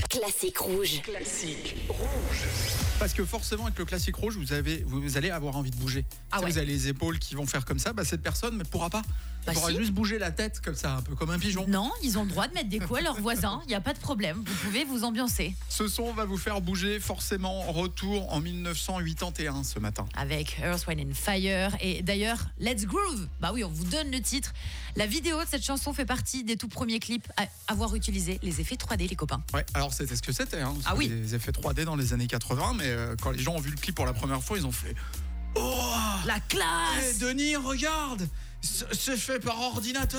Classique rouge. Classique rouge. Parce que forcément, avec le classique rouge, vous allez avoir envie de bouger. Ah ouais. Vous avez les épaules qui vont faire comme ça. Cette personne ne pourra pas. Elle pourra si. juste bouger la tête comme ça, un peu comme un pigeon. Non, ils ont le droit de mettre des coups à leurs voisins. Il n'y a pas de problème. Vous pouvez vous ambiancer. Ce son va vous faire bouger forcément. Retour en 1981 ce matin. Avec Earth, Wind & Fire. Et d'ailleurs, Let's Groove. Bah oui, on vous donne le titre. La vidéo de cette chanson fait partie des tout premiers clips à avoir utilisé les effets 3D, les copains. Ouais, alors c'était ce que c'était. Ah oui. Les effets 3D dans les années 80. Mais quand les gens ont vu le clip pour la première fois, ils ont fait « Oh, La classe. hey, Denis, regarde, c'est fait par ordinateur. »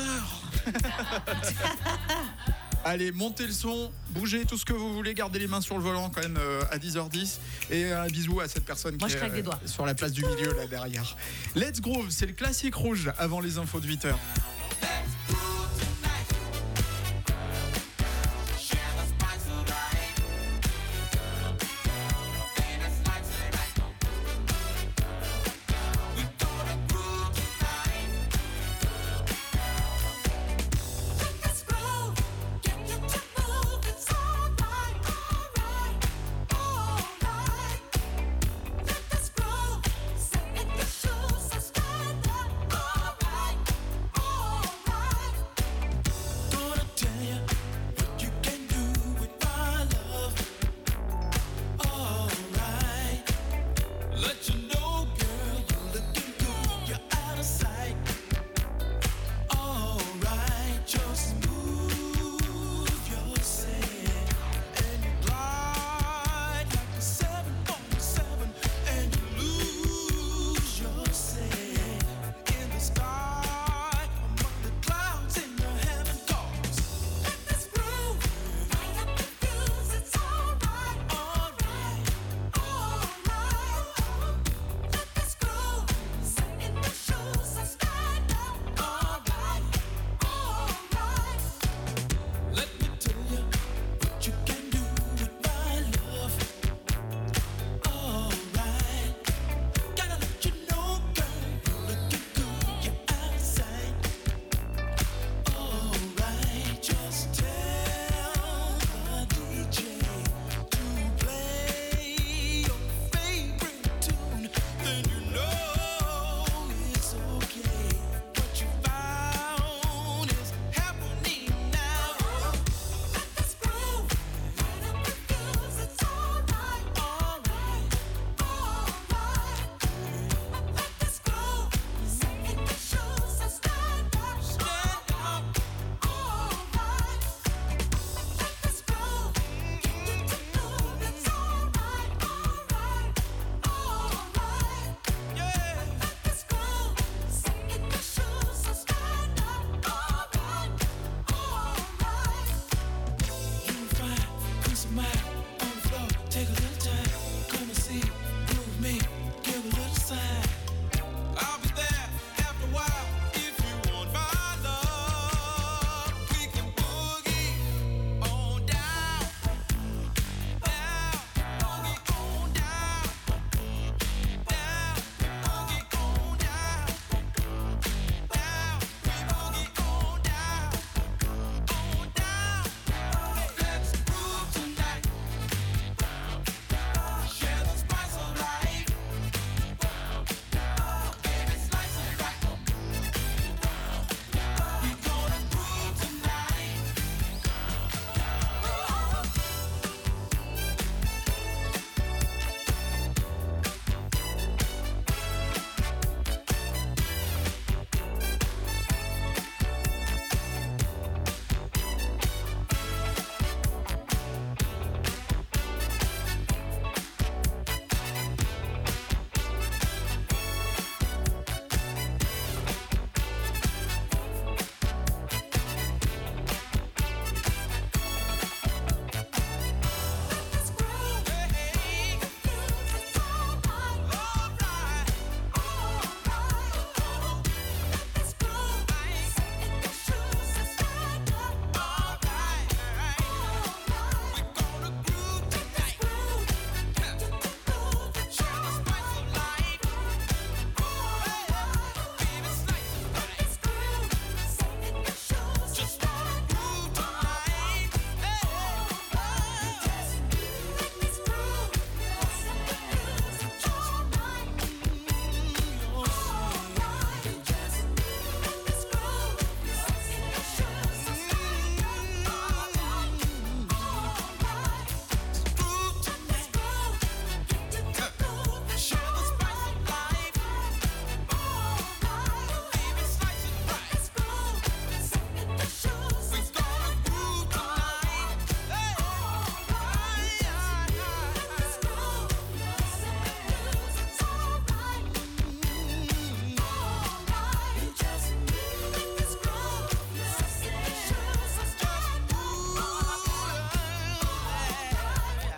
Allez, montez le son, bougez tout ce que vous voulez, gardez les mains sur le volant quand même à 10h10. Et un bisou à cette personne Moi, qui je claque des est doigts. sur la place du milieu là derrière. Let's Groove, c'est le classique rouge avant les infos de 8h.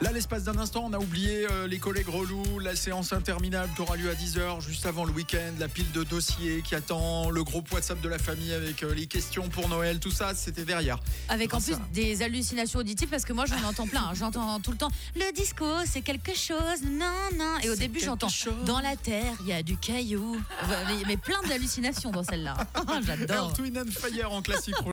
Là, l'espace d'un instant, on a oublié les collègues relous, la séance interminable qui aura lieu à 10h, juste avant le week-end, la pile de dossiers qui attend, le groupe WhatsApp de la famille avec les questions pour Noël, tout ça, c'était derrière. Avec en plus des hallucinations auditives, parce que moi j'en entends plein. J'entends tout le temps le disco, c'est quelque chose, non. Et au début, j'entends dans la terre, il y a du caillou. Mais plein d'hallucinations dans celle-là. J'adore. Earth, Wind and Fire en classique.